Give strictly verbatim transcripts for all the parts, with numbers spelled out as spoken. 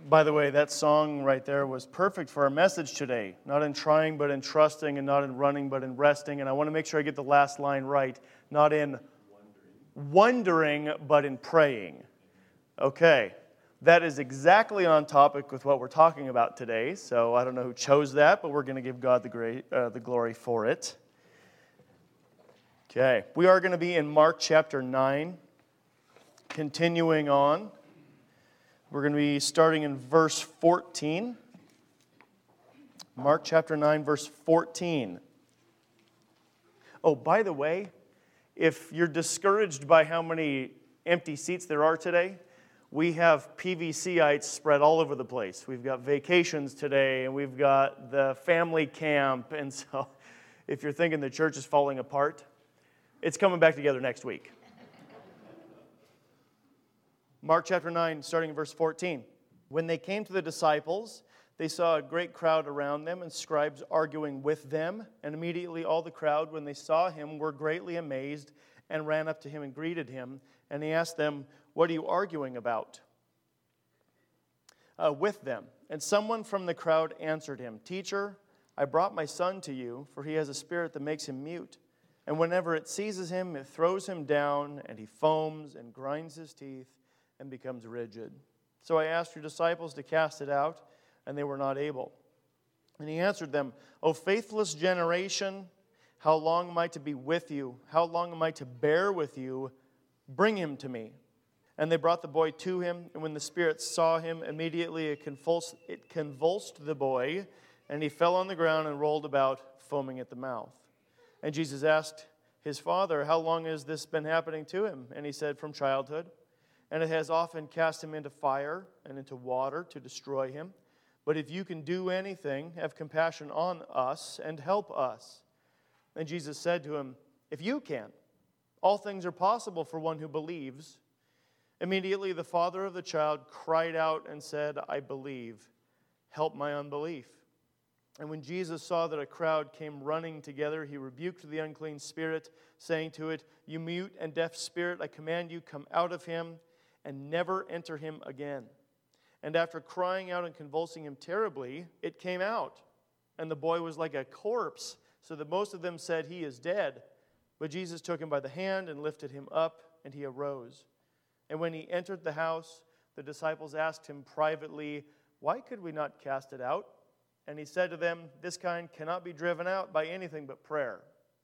By the way, that song right there was perfect for our message today. Not in trying, but in trusting, and not in running, but in resting. And I want to make sure I get the last line right. Not in wondering, wondering but in praying. Okay. That is exactly on topic with what we're talking about today. So I don't know who chose that, but we're going to give God the, great, uh, the glory for it. Okay. We are going to be in Mark chapter nine. Continuing on. We're going to be starting in verse fourteen. Mark chapter nine, verse fourteen. Oh, by the way, if you're discouraged by how many empty seats there are today, we have P V C-ites spread all over the place. We've got vacations today, and we've got the family camp. And so if you're thinking the church is falling apart, it's coming back together next week. Mark chapter nine, starting in verse fourteen. When they came to the disciples, they saw a great crowd around them and scribes arguing with them. And immediately all the crowd, when they saw him, were greatly amazed and ran up to him and greeted him. And he asked them, "What are you arguing about?" Uh, with them. And someone from the crowd answered him, "Teacher, I brought my son to you, for he has a spirit that makes him mute. And whenever it seizes him, it throws him down, and he foams and grinds his teeth and becomes rigid. So I asked your disciples to cast it out, and they were not able." And he answered them, "O faithless generation, how long am I to be with you? How long am I to bear with you? Bring him to me." And they brought the boy to him, and when the spirit saw him, immediately it convulsed, it convulsed the boy, and he fell on the ground and rolled about, foaming at the mouth. And Jesus asked his father, "How long has this been happening to him?" And he said, "From childhood. And it has often cast him into fire and into water to destroy him. But if you can do anything, have compassion on us and help us." And Jesus said to him, "If you can, all things are possible for one who believes." Immediately the father of the child cried out and said, "I believe. Help my unbelief." And when Jesus saw that a crowd came running together, he rebuked the unclean spirit, saying to it, "You mute and deaf spirit, I command you, come out of him, and never enter him again." And after crying out and convulsing him terribly, it came out. And the boy was like a corpse, so that most of them said, "He is dead." But Jesus took him by the hand and lifted him up, and he arose. And when he entered the house, the disciples asked him privately, "Why could we not cast it out?" And he said to them, "This kind cannot be driven out by anything but prayer."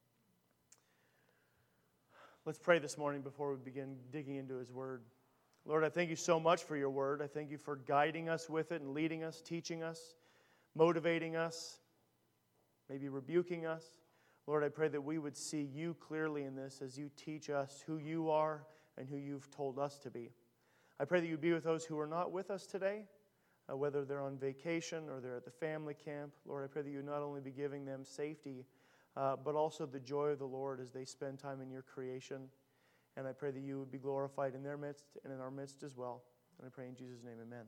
Let's pray this morning before we begin digging into his word. Lord, I thank you so much for your word. I thank you for guiding us with it and leading us, teaching us, motivating us, maybe rebuking us. Lord, I pray that we would see you clearly in this as you teach us who you are and who you've told us to be. I pray that you'd be with those who are not with us today, uh, whether they're on vacation or they're at the family camp. Lord, I pray that you would not only be giving them safety, uh, but also the joy of the Lord as they spend time in your creation. And I pray that you would be glorified in their midst and in our midst as well. And I pray in Jesus' name, amen.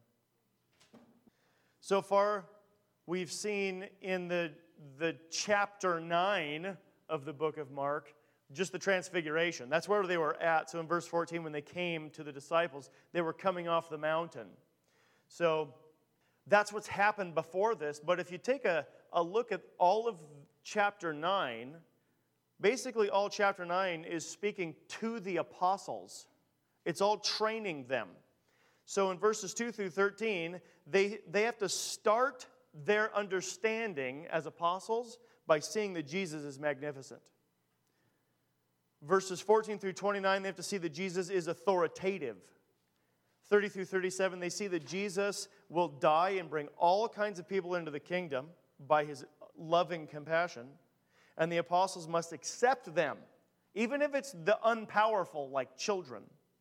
So far, we've seen in the, the chapter nine of the book of Mark, just the transfiguration. That's where they were at. So in verse fourteen, when they came to the disciples, they were coming off the mountain. So that's what's happened before this. But if you take a, a look at all of chapter nine, basically, all chapter nine is speaking to the apostles. It's all training them. So in verses two through thirteen, they, they have to start their understanding as apostles by seeing that Jesus is magnificent. Verses fourteen through twenty-nine, they have to see that Jesus is authoritative. thirty through thirty-seven, they see that Jesus will die and bring all kinds of people into the kingdom by his loving compassion. And the apostles must accept them, even if it's the unpowerful, like children.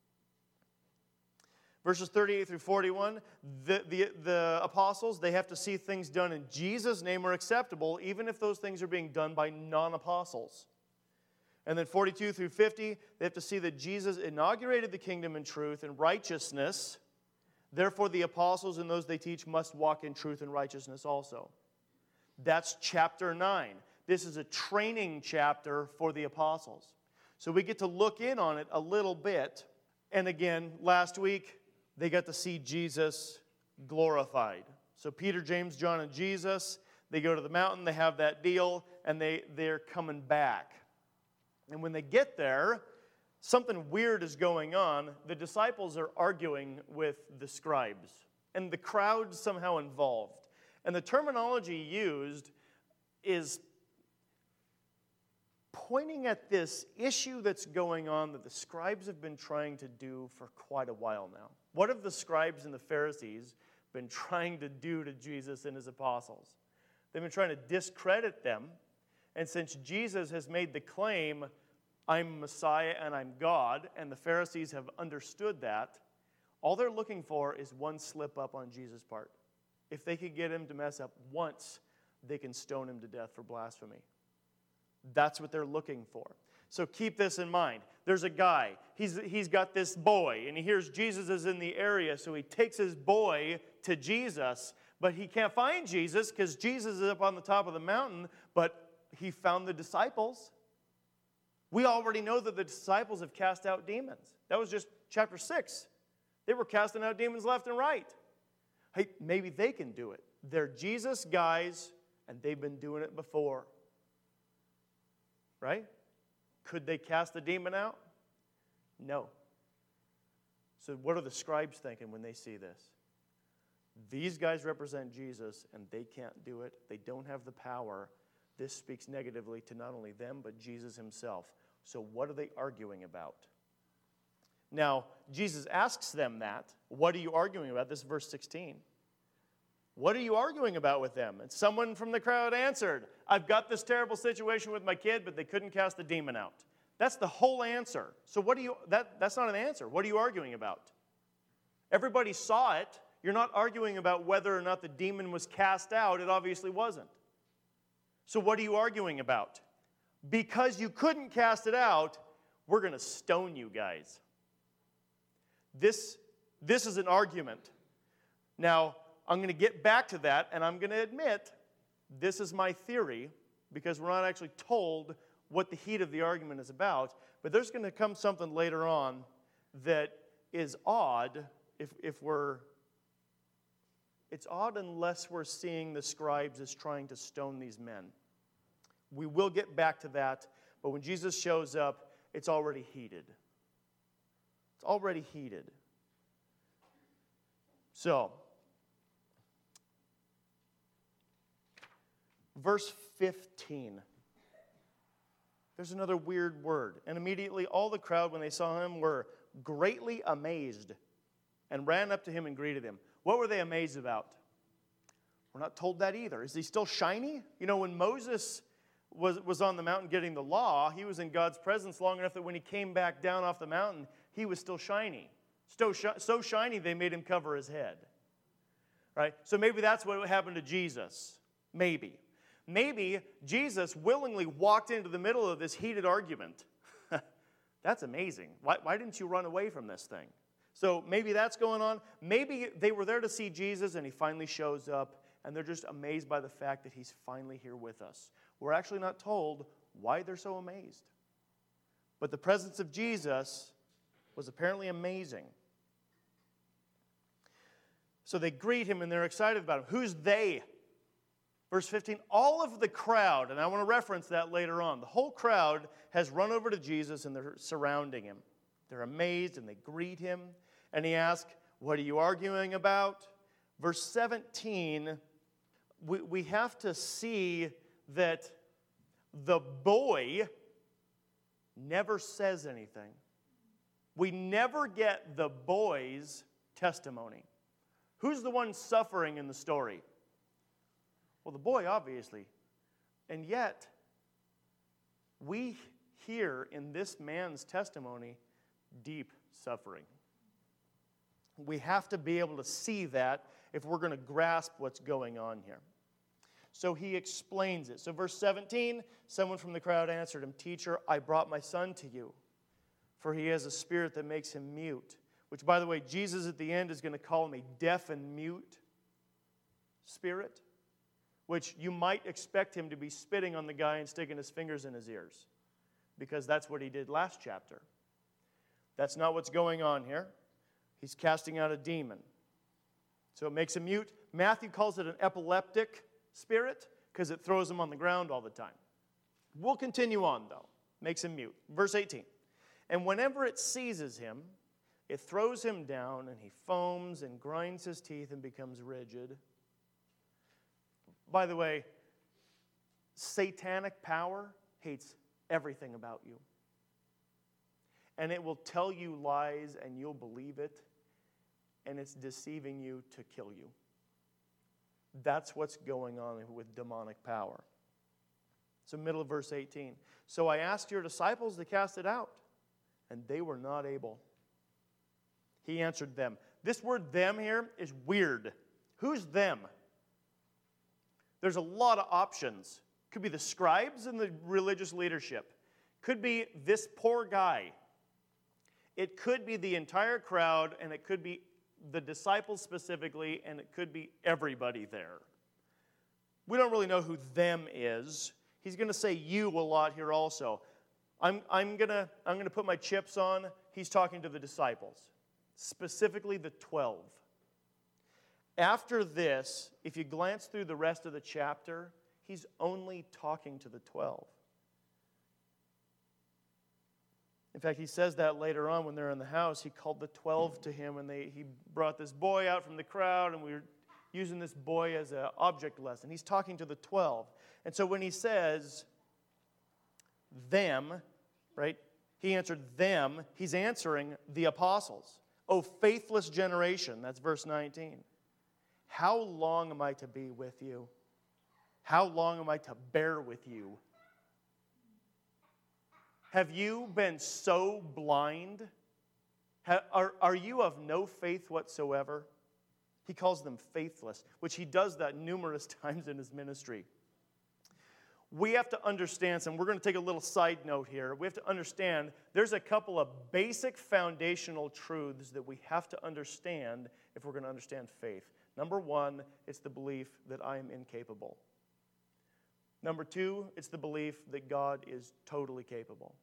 Verses thirty-eight through forty-one, the, the, the apostles, they have to see things done in Jesus' name are acceptable, even if those things are being done by non-apostles. And then forty-two through fifty, they have to see that Jesus inaugurated the kingdom in truth and righteousness. Therefore, the apostles and those they teach must walk in truth and righteousness also. That's chapter nine. This is a training chapter for the apostles. So we get to look in on it a little bit. And again, last week, they got to see Jesus glorified. So Peter, James, John, and Jesus, they go to the mountain, they have that deal, and they, they're coming back. And when they get there, something weird is going on. The disciples are arguing with the scribes, and the crowd's somehow involved. And the terminology used is pointing at this issue that's going on that the scribes have been trying to do for quite a while now. What have the scribes and the Pharisees been trying to do to Jesus and his apostles? They've been trying to discredit them. And since Jesus has made the claim, I'm Messiah and I'm God, and the Pharisees have understood that, all they're looking for is one slip up on Jesus' part. If they could get him to mess up once, they can stone him to death for blasphemy. That's what they're looking for. So keep this in mind. There's a guy. He's, he's got this boy, and he hears Jesus is in the area, so he takes his boy to Jesus, but he can't find Jesus because Jesus is up on the top of the mountain, but he found the disciples. We already know that the disciples have cast out demons. That was just chapter six. They were casting out demons left and right. Hey, maybe they can do it. They're Jesus guys, and they've been doing it before. Right? Could they cast the demon out? No. So what are the scribes thinking when they see this? These guys represent Jesus, and they can't do it. They don't have the power. This speaks negatively to not only them, but Jesus himself. So what are they arguing about? Now, Jesus asks them that. What are you arguing about? This is verse sixteen. What are you arguing about with them? And someone from the crowd answered, I've got this terrible situation with my kid, but they couldn't cast the demon out. That's the whole answer. So what do you, that, that's not an answer. What are you arguing about? Everybody saw it. You're not arguing about whether or not the demon was cast out. It obviously wasn't. So what are you arguing about? Because you couldn't cast it out, we're going to stone you guys. This, this is an argument. Now, I'm going to get back to that, and I'm going to admit this is my theory because we're not actually told what the heat of the argument is about, but there's going to come something later on that is odd if, if we're, it's odd unless we're seeing the scribes as trying to stone these men. We will get back to that, but when Jesus shows up, it's already heated. It's already heated. So, verse fifteen. There's another weird word. And immediately all the crowd, when they saw him, were greatly amazed and ran up to him and greeted him. What were they amazed about? We're not told that either. Is he still shiny? You know, when Moses was, was on the mountain getting the law, he was in God's presence long enough that when he came back down off the mountain, he was still shiny. So, so shiny they made him cover his head. Right? So maybe that's what happened to Jesus. Maybe. Maybe Jesus willingly walked into the middle of this heated argument. That's amazing. Why, why didn't you run away from this thing? So maybe that's going on. Maybe they were there to see Jesus and he finally shows up and they're just amazed by the fact that he's finally here with us. We're actually not told why they're so amazed. But the presence of Jesus was apparently amazing. So they greet him and they're excited about him. Who's they? Verse fifteen, all of the crowd, and I want to reference that later on, the whole crowd has run over to Jesus and they're surrounding him. They're amazed and they greet him. And he asks, what are you arguing about? Verse seventeen, we, we have to see that the boy never says anything. We never get the boy's testimony. Who's the one suffering in the story? Well, the boy, obviously. And yet, we hear in this man's testimony deep suffering. We have to be able to see that if we're going to grasp what's going on here. So he explains it. So verse seventeen, someone from the crowd answered him, Teacher, I brought my son to you, for he has a spirit that makes him mute. Which, by the way, Jesus at the end is going to call him a deaf and mute spirit, which you might expect him to be spitting on the guy and sticking his fingers in his ears, because that's what he did last chapter. That's not what's going on here. He's casting out a demon. So it makes him mute. Matthew calls it an epileptic spirit because it throws him on the ground all the time. We'll continue on, though. Makes him mute. Verse eighteen. And whenever it seizes him, it throws him down, and he foams and grinds his teeth and becomes rigid. By the way, satanic power hates everything about you. And it will tell you lies, and you'll believe it, and it's deceiving you to kill you. That's what's going on with demonic power. So middle of verse eighteen. So I asked your disciples to cast it out, and they were not able. He answered them. This word them here is weird. Who's them? There's a lot of options. Could be the scribes and the religious leadership. Could be this poor guy. It could be the entire crowd, and it could be the disciples specifically, and it could be everybody there. We don't really know who them is. He's going to say you a lot here also. I'm, I'm going to I'm going to put my chips on. He's talking to the disciples, specifically the twelve. After this, if you glance through the rest of the chapter, he's only talking to the twelve. In fact, he says that later on when they're in the house. He called the twelve to him, and they, he brought this boy out from the crowd, and we were using this boy as an object lesson. He's talking to the twelve. And so when he says them, right, he answered them, he's answering the apostles. O faithless generation, that's verse nineteen. How long am I to be with you? How long am I to bear with you? Have you been so blind? Are, are you of no faith whatsoever? He calls them faithless, which he does that numerous times in his ministry. We have to understand, and we're going to take a little side note here. We have to understand there's a couple of basic foundational truths that we have to understand if we're going to understand faith. Number one, it's the belief that I am incapable. Number two, it's the belief that God is totally capable.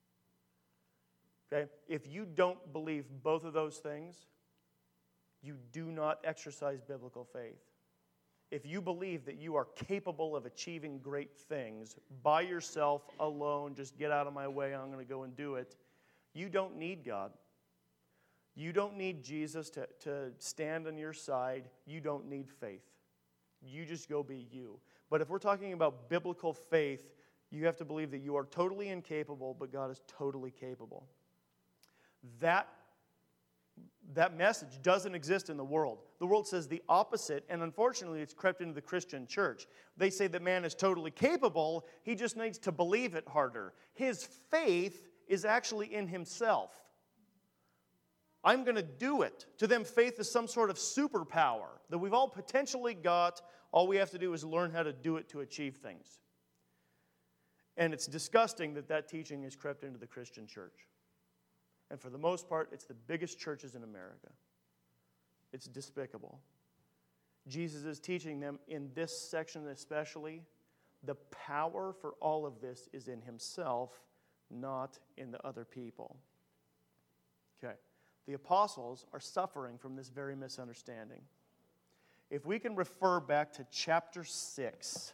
Okay? If you don't believe both of those things, you do not exercise biblical faith. If you believe that you are capable of achieving great things by yourself, alone, just get out of my way, I'm going to go and do it, you don't need God. You don't need Jesus to, to stand on your side. You don't need faith. You just go be you. But if we're talking about biblical faith, you have to believe that you are totally incapable, but God is totally capable. That, that message doesn't exist in the world. The world says the opposite, and unfortunately it's crept into the Christian church. They say that man is totally capable, he just needs to believe it harder. His faith is actually in himself. I'm going to do it. To them, faith is some sort of superpower that we've all potentially got. All we have to do is learn how to do it to achieve things. And it's disgusting that that teaching has crept into the Christian church. And for the most part, it's the biggest churches in America. It's despicable. Jesus is teaching them in this section especially, the power for all of this is in himself, not in the other people. Okay. The apostles are suffering from this very misunderstanding. If we can refer back to chapter six.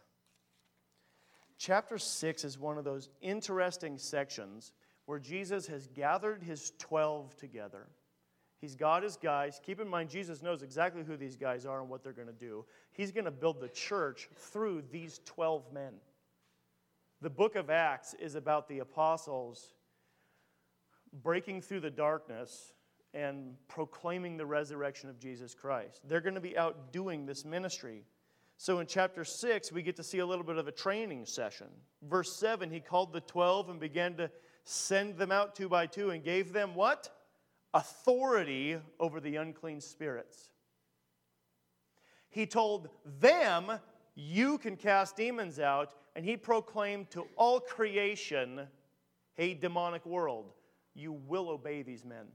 Chapter six is one of those interesting sections where Jesus has gathered his twelve together. He's got his guys. Keep in mind, Jesus knows exactly who these guys are and what they're going to do. He's going to build the church through these twelve men. The book of Acts is about the apostles breaking through the darkness and proclaiming the resurrection of Jesus Christ. They're going to be out doing this ministry. So in chapter six, we get to see a little bit of a training session. Verse seven, he called the twelve and began to send them out two by two and gave them what? Authority over the unclean spirits. He told them, you can cast demons out, and he proclaimed to all creation, hey, demonic world, you will obey these men.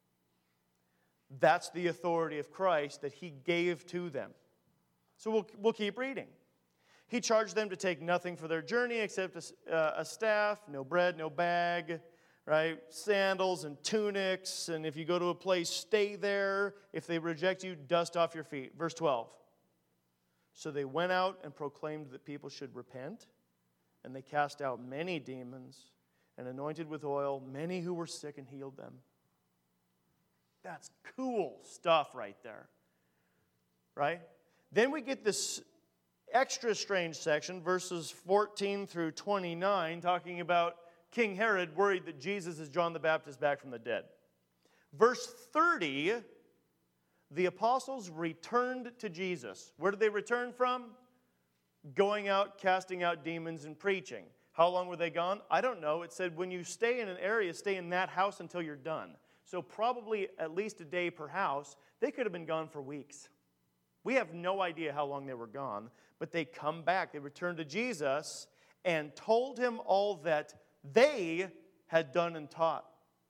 That's the authority of Christ that he gave to them. So we'll, we'll keep reading. He charged them to take nothing for their journey except a, uh, a staff, no bread, no bag, right? Sandals and tunics, and if you go to a place, stay there. If they reject you, dust off your feet. Verse twelve. So they went out and proclaimed that people should repent, and they cast out many demons and anointed with oil many who were sick and healed them. That's cool stuff right there, right? Then we get this extra strange section, verses fourteen through twenty-nine, talking about King Herod worried that Jesus is John the Baptist back from the dead. Verse thirty, the apostles returned to Jesus. Where did they return from? Going out, casting out demons, and preaching. How long were they gone? I don't know. It said when you stay in an area, stay in that house until you're done. So probably at least a day per house. They could have been gone for weeks. We have no idea how long they were gone, but they come back. They returned to Jesus and told him all that they had done and taught.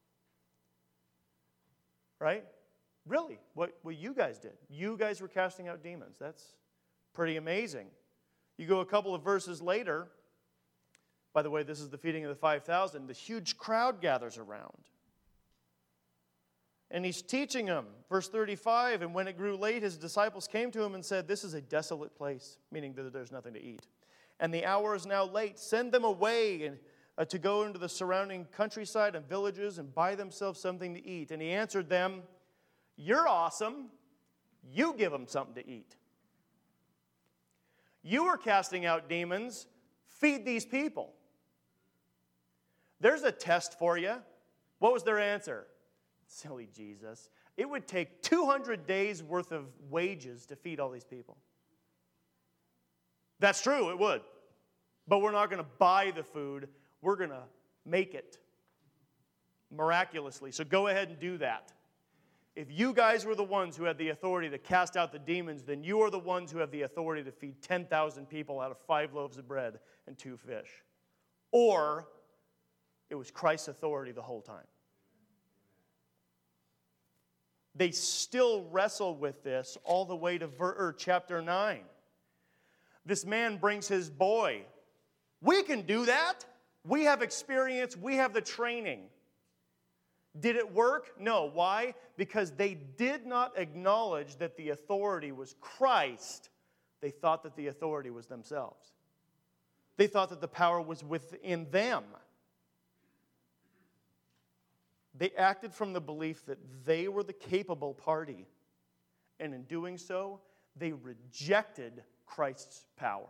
Right? Really, what, what you guys did. You guys were casting out demons. That's pretty amazing. You go a couple of verses later. By the way, this is the feeding of the five thousand. The huge crowd gathers around. And he's teaching them. Verse thirty-five, and when it grew late, his disciples came to him and said, this is a desolate place, meaning that there's nothing to eat. And the hour is now late. Send them away and, uh, to go into the surrounding countryside and villages and buy themselves something to eat. And he answered them, you're awesome. You give them something to eat. You are casting out demons. Feed these people. There's a test for you. What was their answer? Silly Jesus. It would take two hundred days worth of wages to feed all these people. That's true, it would. But we're not going to buy the food. We're going to make it miraculously. So go ahead and do that. If you guys were the ones who had the authority to cast out the demons, then you are the ones who have the authority to feed ten thousand people out of five loaves of bread and two fish. Or it was Christ's authority the whole time. They still wrestle with this all the way to ver- or chapter nine. This man brings his boy. We can do that. We have experience. We have the training. Did it work? No. Why? Because they did not acknowledge that the authority was Christ. They thought that the authority was themselves. They thought that the power was within them. They acted from the belief that they were the capable party. And in doing so, they rejected Christ's power.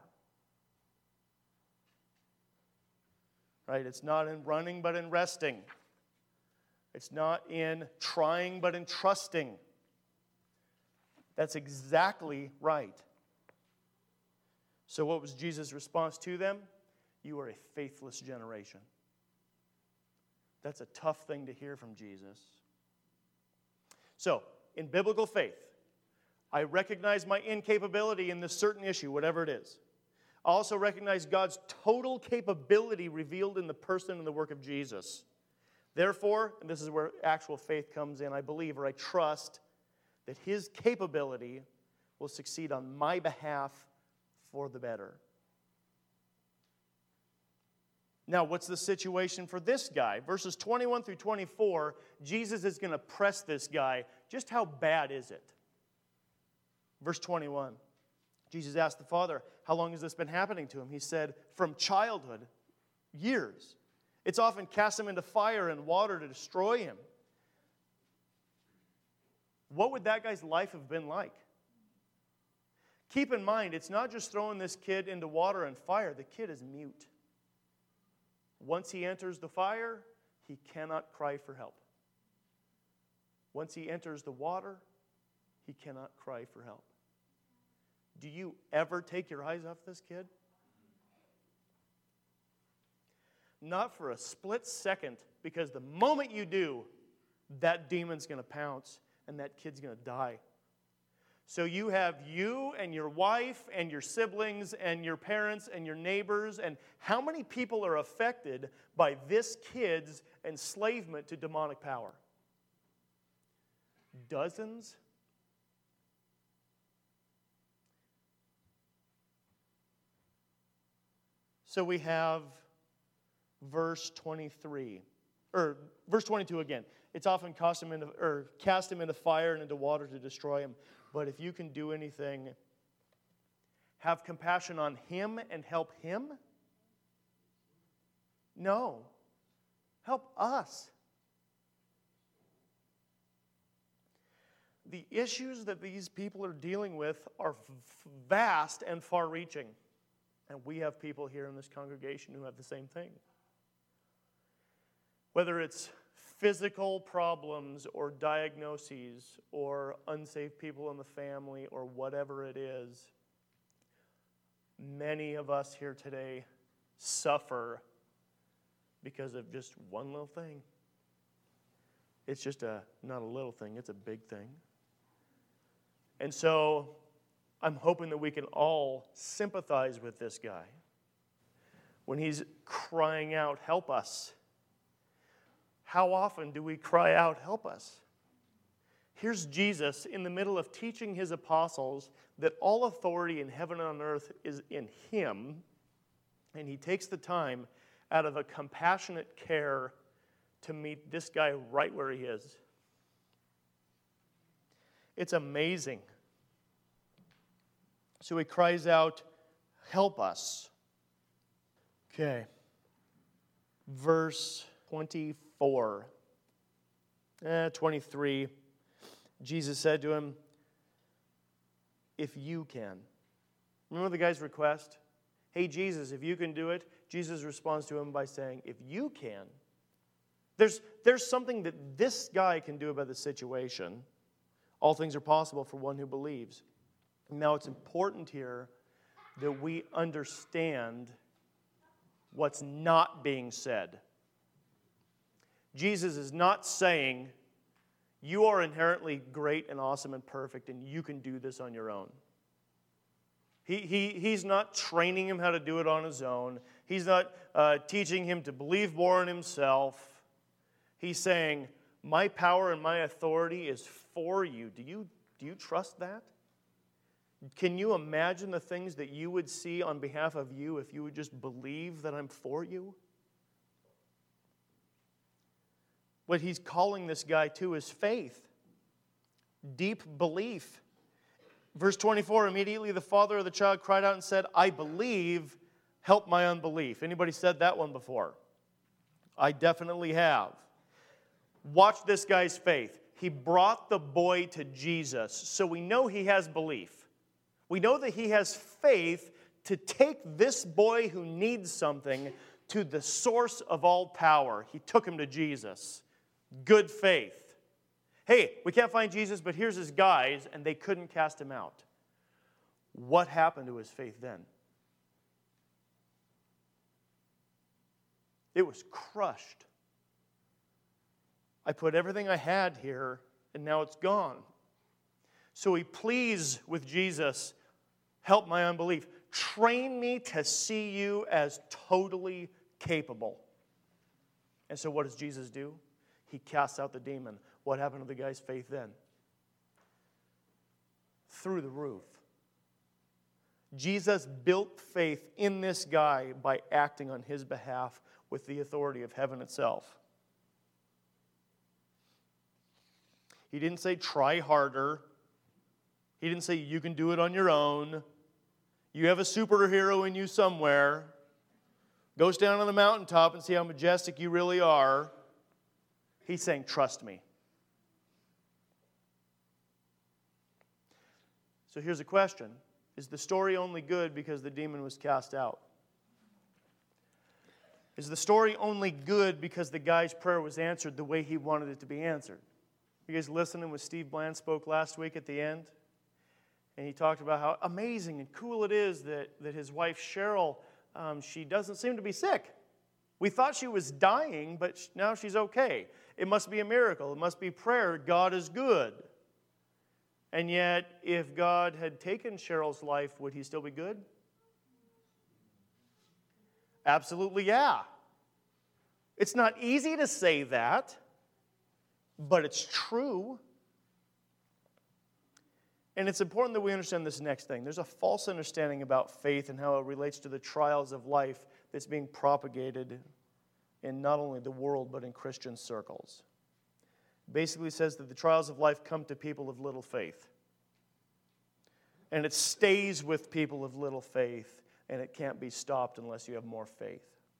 Right? It's not in running, but in resting. It's not in trying, but in trusting. That's exactly right. So what was Jesus' response to them? You are a faithless generation. That's a tough thing to hear from Jesus. So, in biblical faith, I recognize my incapability in this certain issue, whatever it is. I also recognize God's total capability revealed in the person and the work of Jesus. Therefore, and this is where actual faith comes in, I believe or I trust that his capability will succeed on my behalf for the better. Now, what's the situation for this guy? Verses twenty-one through twenty-four, Jesus is going to press this guy. Just how bad is it? Verse twenty-one, Jesus asked the Father, how long has this been happening to him? He said, from childhood, years. It's often cast him into fire and water to destroy him. What would that guy's life have been like? Keep in mind, it's not just throwing this kid into water and fire. The kid is mute. Once he enters the fire, he cannot cry for help. Once he enters the water, he cannot cry for help. Do you ever take your eyes off this kid? Not for a split second, because the moment you do, that demon's going to pounce and that kid's going to die. So you have you and your wife and your siblings and your parents and your neighbors, and how many people are affected by this kid's enslavement to demonic power? Dozens? So we have verse twenty-three. or verse twenty-two again. It's often cast him into, or cast him into fire and into water to destroy him. But if you can do anything, have compassion on him and help him? No. Help us. The issues that these people are dealing with are vast and far-reaching. And we have people here in this congregation who have the same thing. Whether it's physical problems or diagnoses or unsaved people in the family or whatever it is, many of us here today suffer because of just one little thing. It's just a not a little thing, it's a big thing. And so I'm hoping that we can all sympathize with this guy when he's crying out, help us. How often do we cry out, help us? Here's Jesus in the middle of teaching his apostles that all authority in heaven and on earth is in him, and he takes the time out of a compassionate care to meet this guy right where he is. It's amazing. So he cries out, help us. Okay. Verse twenty-four. Eh, twenty-three. Jesus said to him, if you can. Remember the guy's request? Hey, Jesus, if you can do it. Jesus responds to him by saying, if you can. There's, there's something that this guy can do about the situation. All things are possible for one who believes. Now, it's important here that we understand what's not being said. Jesus is not saying, you are inherently great and awesome and perfect, and you can do this on your own. He, he, he's not training him how to do it on his own. He's not uh, teaching him to believe more in himself. He's saying, my power and my authority is for you. Do you, do you trust that? Can you imagine the things that you would see on behalf of you if you would just believe that I'm for you? What he's calling this guy to is faith, deep belief. Verse twenty-four, immediately the father of the child cried out and said, I believe, help my unbelief. Anybody said that one before? I definitely have. Watch this guy's faith. He brought the boy to Jesus, so we know he has belief. We know that he has faith to take this boy who needs something to the source of all power. He took him to Jesus. Good faith. Hey, we can't find Jesus, but here's his guys, and they couldn't cast him out. What happened to his faith then? It was crushed. I put everything I had here, and now it's gone. So he pleads with Jesus, help my unbelief. Train me to see you as totally capable. And so what does Jesus do? He casts out the demon. What happened to the guy's faith then? Through the roof. Jesus built faith in this guy by acting on his behalf with the authority of heaven itself. He didn't say, try harder. He didn't say, you can do it on your own. You have a superhero in you somewhere. Go stand on the mountaintop and see how majestic you really are. He's saying, trust me. So here's a question. Is the story only good because the demon was cast out? Is the story only good because the guy's prayer was answered the way he wanted it to be answered? You guys listening when Steve Bland spoke last week at the end? And he talked about how amazing and cool it is that, that his wife Cheryl, um, she doesn't seem to be sick. We thought she was dying, but now she's okay. It must be a miracle. It must be prayer. God is good. And yet, if God had taken Cheryl's life, would he still be good? Absolutely, yeah. It's not easy to say that, but it's true. And it's important that we understand this next thing. There's a false understanding about faith and how it relates to the trials of life that's being propagated in not only the world, but in Christian circles. Basically says that the trials of life come to people of little faith. And it stays with people of little faith, and it can't be stopped unless you have more faith.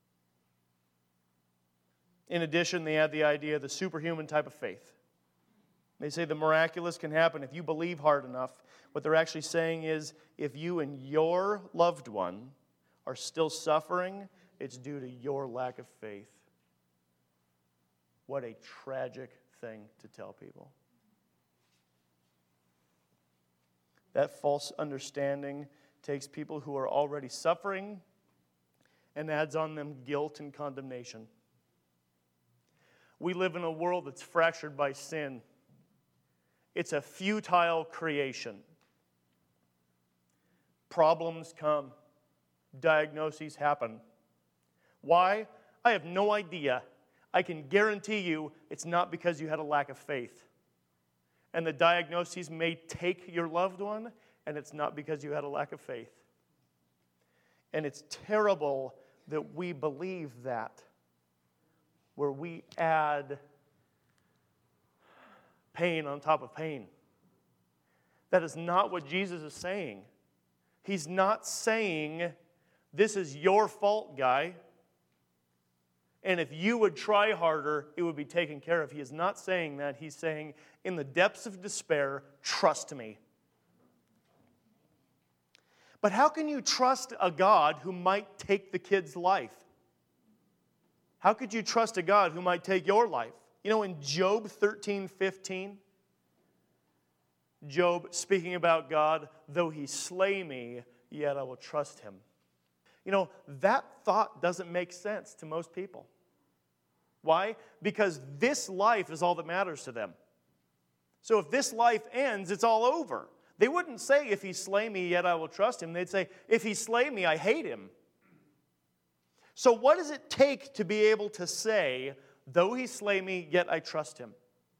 In addition, they add the idea of the superhuman type of faith. They say the miraculous can happen if you believe hard enough. What they're actually saying is, if you and your loved one are still suffering, it's due to your lack of faith. What a tragic thing to tell people. That false understanding takes people who are already suffering and adds on them guilt and condemnation. We live in a world that's fractured by sin. It's a futile creation. Problems come. Diagnoses happen. Why? I have no idea. I can guarantee you it's not because you had a lack of faith. And the diagnoses may take your loved one, and it's not because you had a lack of faith. And it's terrible that we believe that, where we add pain on top of pain. That is not what Jesus is saying. He's not saying, this is your fault, guy, and if you would try harder, it would be taken care of. He is not saying that. He's saying, in the depths of despair, trust me. But how can you trust a God who might take the kid's life? How could you trust a God who might take your life? You know, in Job thirteen fifteen, Job, speaking about God, though he slay me, yet I will trust him. You know, that thought doesn't make sense to most people. Why? Because this life is all that matters to them. So if this life ends, it's all over. They wouldn't say, if he slay me, yet I will trust him. They'd say, if he slay me, I hate him. So what does it take to be able to say, though he slay me, yet I trust him?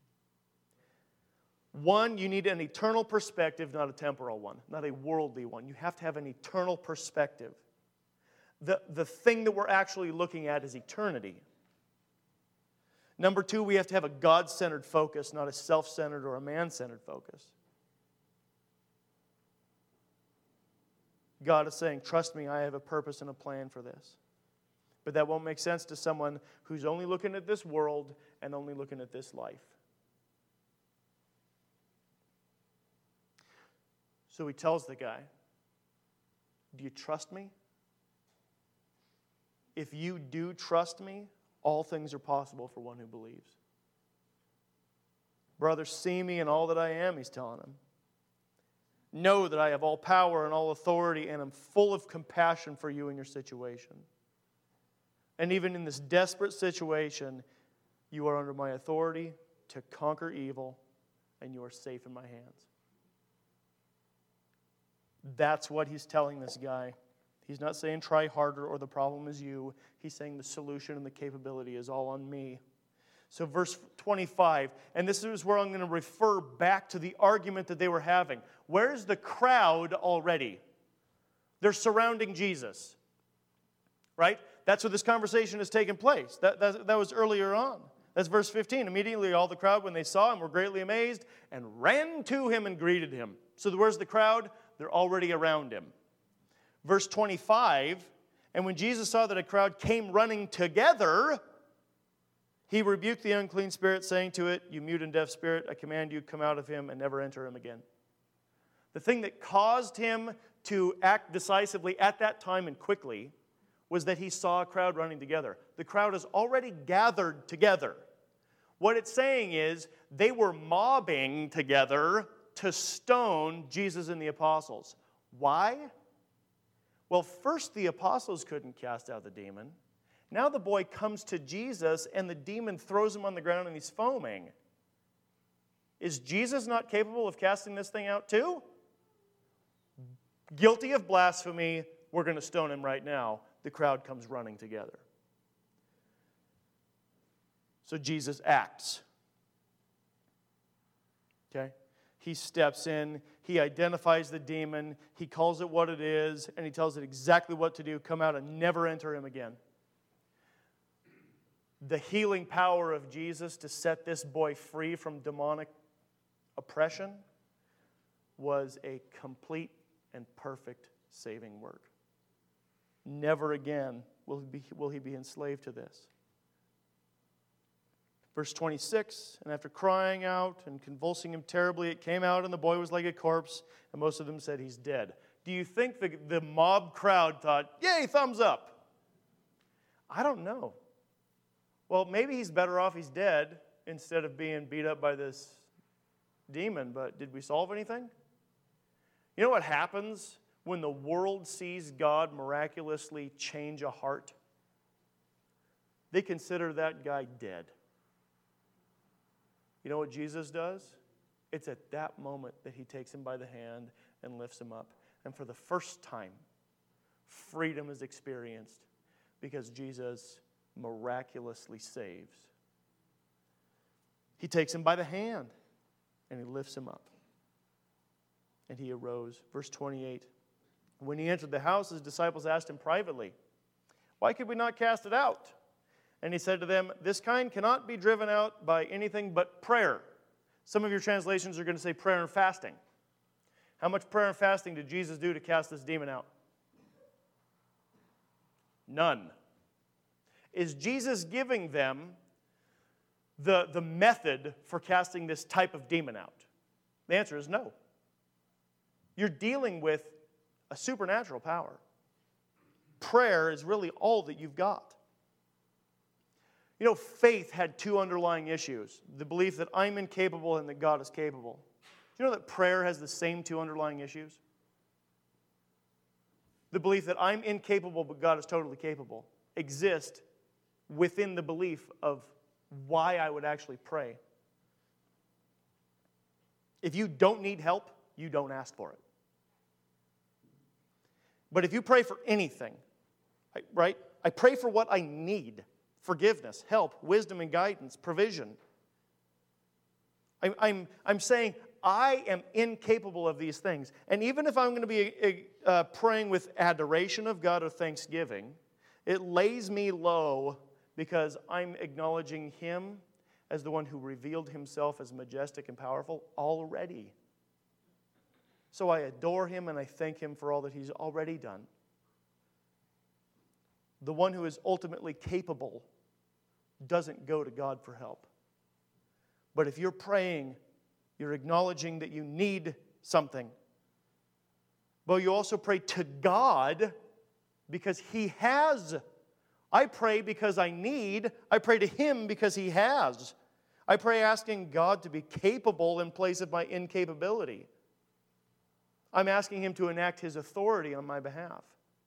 One, you need an eternal perspective, not a temporal one, not a worldly one. You have to have an eternal perspective. The, the thing that we're actually looking at is eternity. Number two, we have to have a God-centered focus, not a self-centered or a man-centered focus. God is saying, trust me, I have a purpose and a plan for this. But that won't make sense to someone who's only looking at this world and only looking at this life. So he tells the guy, do you trust me? If you do trust me, all things are possible for one who believes. Brother, see me in all that I am, he's telling him. Know that I have all power and all authority and am full of compassion for you in your situation. And even in this desperate situation, you are under my authority to conquer evil, and you are safe in my hands. That's what he's telling this guy. He's not saying try harder or the problem is you. He's saying the solution and the capability is all on me. So verse twenty-five, and this is where I'm going to refer back to the argument that they were having. Where's the crowd already? They're surrounding Jesus, right? That's where this conversation has taken place. That, that, that was earlier on. That's verse fifteen. Immediately all the crowd, when they saw him, were greatly amazed and ran to him and greeted him. So where's the crowd? They're already around him. Verse twenty-five, and when Jesus saw that a crowd came running together, he rebuked the unclean spirit, saying to it, you mute and deaf spirit, I command you, come out of him and never enter him again. The thing that caused him to act decisively at that time and quickly was that he saw a crowd running together. The crowd is already gathered together. What it's saying is they were mobbing together to stone Jesus and the apostles. Why? Well, first the apostles couldn't cast out the demon. Now the boy comes to Jesus and the demon throws him on the ground and he's foaming. Is Jesus not capable of casting this thing out too? Guilty of blasphemy, we're going to stone him right now. The crowd comes running together. So Jesus acts. Okay? He steps in, he identifies the demon, he calls it what it is, and he tells it exactly what to do. Come out and never enter him again. the healing power of Jesus to set this boy free from demonic oppression was a complete and perfect saving work. Never again will he be, will he be enslaved to this. Verse twenty-six, and after crying out and convulsing him terribly, it came out, and the boy was like a corpse, and most of them said he's dead. Do you think the, the mob crowd thought, yay, thumbs up? I don't know. Well, maybe he's better off he's dead instead of being beat up by this demon, but did we solve anything? You know what happens when the world sees God miraculously change a heart? They consider that guy dead. You know what Jesus does? It's at that moment that he takes him by the hand and lifts him up. And for the first time, freedom is experienced because Jesus miraculously saves. He takes him by the hand and he lifts him up. And he arose. Verse twenty-eight. When he entered the house, his disciples asked him privately, "Why could we not cast it out?" And he said to them, "This kind cannot be driven out by anything but prayer." Some of your translations are going to say prayer and fasting. How much prayer and fasting did Jesus do to cast this demon out? None. Is Jesus giving them the, the method for casting this type of demon out? The answer is no. You're dealing with a supernatural power. Prayer is really all that you've got. You know, faith had two underlying issues. The belief that I'm incapable and that God is capable. Do you know that prayer has the same two underlying issues? The belief that I'm incapable but God is totally capable exists within the belief of why I would actually pray. If you don't need help, you don't ask for it. But if you pray for anything, right? I pray for what I need. Forgiveness, help, wisdom and guidance, provision. I'm, I'm, I'm saying I am incapable of these things. And even if I'm going to be uh, praying with adoration of God or thanksgiving, it lays me low because I'm acknowledging Him as the one who revealed Himself as majestic and powerful already. So I adore Him and I thank Him for all that He's already done. The one who is ultimately capable doesn't go to God for help. But if you're praying, you're acknowledging that you need something. But you also pray to God because He has. I pray because I need. I pray to Him because He has. I pray asking God to be capable in place of my incapability. I'm asking Him to enact His authority on my behalf.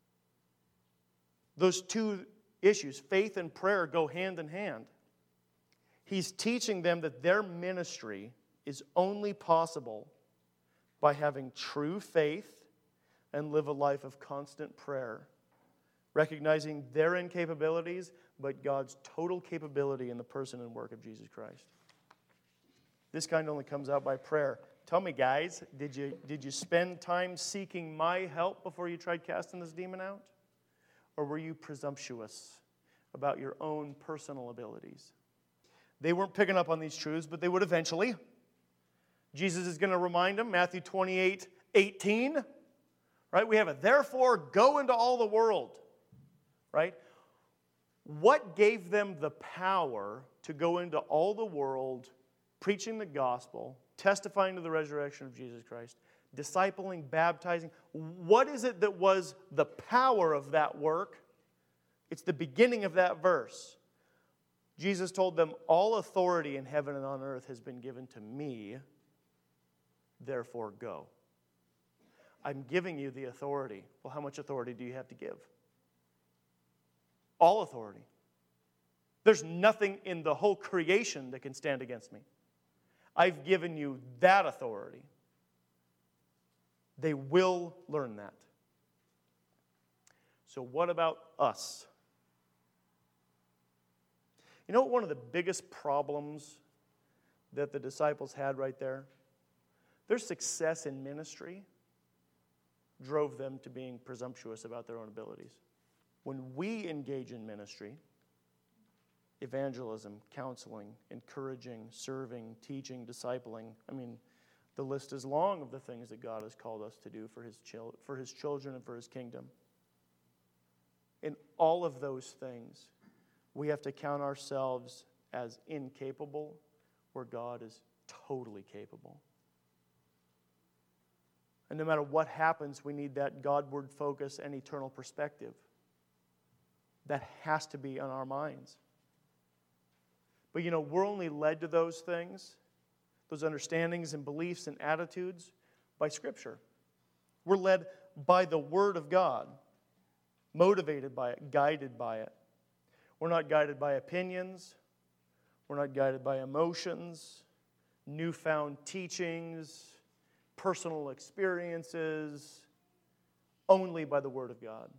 Those two issues, faith and prayer, go hand in hand. He's teaching them that their ministry is only possible by having true faith and live a life of constant prayer, recognizing their incapabilities, but God's total capability in the person and work of Jesus Christ. This kind only comes out by prayer. Tell me, guys, did you, did you spend time seeking my help before you tried casting this demon out? Or were you presumptuous about your own personal abilities? They weren't picking up on these truths, but they would eventually. Jesus is going to remind them, Matthew twenty-eight eighteen, right? We have a therefore go into all the world, right? What gave them the power to go into all the world, preaching the gospel, testifying to the resurrection of Jesus Christ, discipling, baptizing? What is it that was the power of that work? It's the beginning of that verse. Jesus told them, all authority in heaven and on earth has been given to me, therefore go. I'm giving you the authority. Well, how much authority do you have to give? All authority. There's nothing in the whole creation that can stand against me. I've given you that authority. They will learn that. So what about us? You know what one of the biggest problems that the disciples had right there? Their success in ministry drove them to being presumptuous about their own abilities. When we engage in ministry, evangelism, counseling, encouraging, serving, teaching, discipling. I mean, the list is long of the things that God has called us to do for his, chil- for his children and for his kingdom. In all of those things, we have to count ourselves as incapable where God is totally capable. And no matter what happens, we need that Godward focus and eternal perspective. That has to be on our minds. But you know, we're only led to those things, those understandings and beliefs and attitudes, by Scripture. We're led by the Word of God, motivated by it, guided by it. We're not guided by opinions. We're not guided by emotions, newfound teachings, personal experiences, only by the Word of God.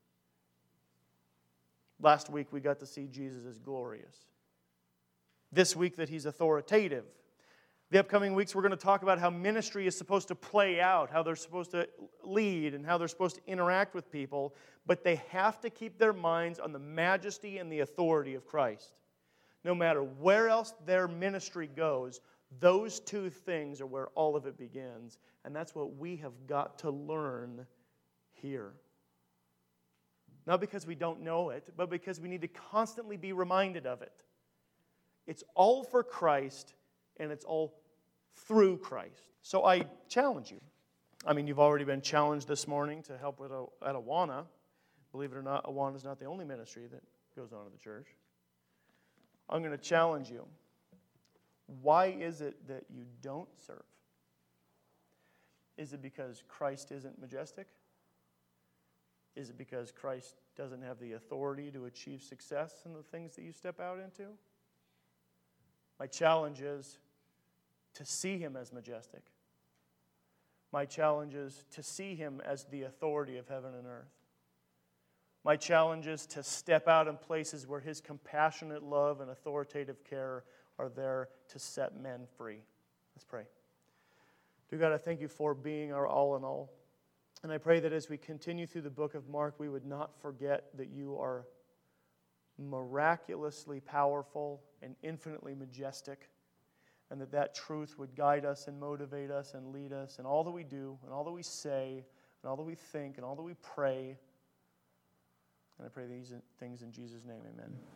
Last week we got to see Jesus as glorious. This week that he's authoritative. The upcoming weeks we're going to talk about how ministry is supposed to play out, how they're supposed to lead, and how they're supposed to interact with people, but they have to keep their minds on the majesty and the authority of Christ. No matter where else their ministry goes, those two things are where all of it begins. And that's what we have got to learn here. Not because we don't know it, but because we need to constantly be reminded of it. It's all for Christ, and it's all through Christ. So I challenge you. I mean, you've already been challenged this morning to help with at Awana. Believe it or not, Awana is not the only ministry that goes on in the church. I'm going to challenge you. Why is it that you don't serve? Is it because Christ isn't majestic? Is it because Christ doesn't have the authority to achieve success in the things that you step out into? My challenge is to see him as majestic. My challenge is to see him as the authority of heaven and earth. My challenge is to step out in places where his compassionate love and authoritative care are there to set men free. Let's pray. Dear God, I thank you for being our all in all. And I pray that as we continue through the book of Mark, we would not forget that you are miraculously powerful and infinitely majestic, and that that truth would guide us and motivate us and lead us in all that we do, and all that we say, and all that we think, and all that we pray. And I pray these things in Jesus' name, amen.